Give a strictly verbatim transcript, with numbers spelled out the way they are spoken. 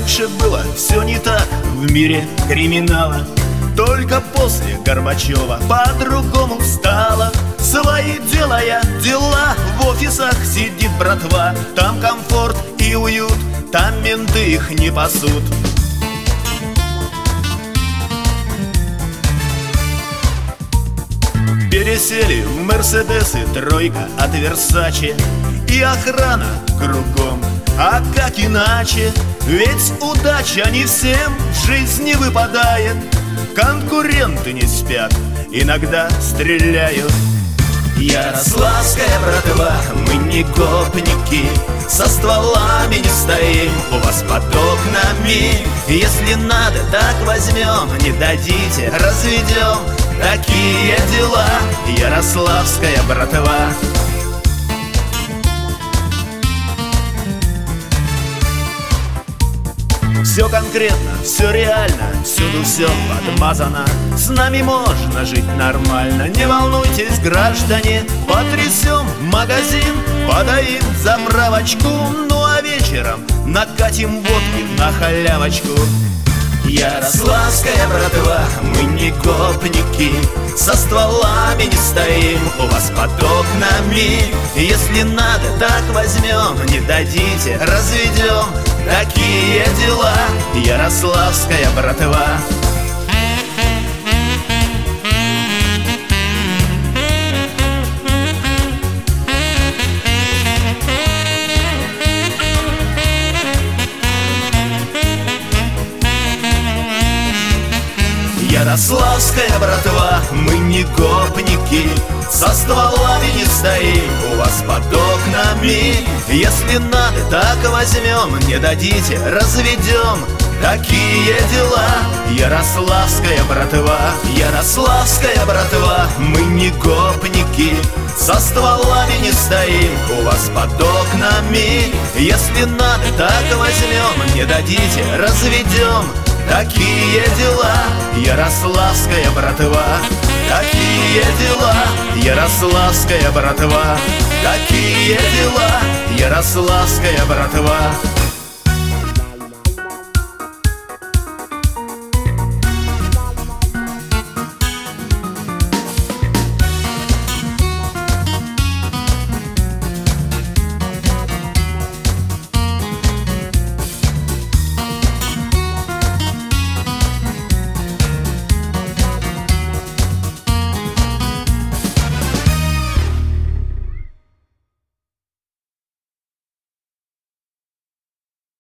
Раньше было все не так в мире криминала, только после Горбачева по-другому стало. Свои делая дела, в офисах сидит братва. Там комфорт и уют, там менты их не пасут. Пересели в Мерседесы, тройка от Версаче, и охрана кругом, а как иначе? Ведь удача не всем в жизни выпадает. Конкуренты не спят, иногда стреляют. Ярославская братва, мы не гопники, со стволами не стоим, у вас под окнами. Если надо, так возьмем, не дадите, разведем. Такие дела, Ярославская братва. Все конкретно, все реально, всюду все подмазано. С нами можно жить нормально, не волнуйтесь, граждане. Потрясем магазин, подаим заправочку, ну а вечером накатим водки на халявочку. Ярославская братва, мы не гопники, со стволами не стоим, у вас под окнами. Если надо, так возьмем, не дадите, разведем. Такие дела, Ярославская братва. Ярославская братва, мы не гопники, со стволами не стоим, у вас под окнами. Если надо, так возьмем, не дадите, разведем. Такие дела, Ярославская братва. Ярославская братва, мы не гопники, со стволами не стоим, у вас под окнами. Если надо, так возьмем, не дадите, разведем. Такие дела, Ярославская братва. Такие дела, Ярославская братва. Такие дела, Ярославская братва.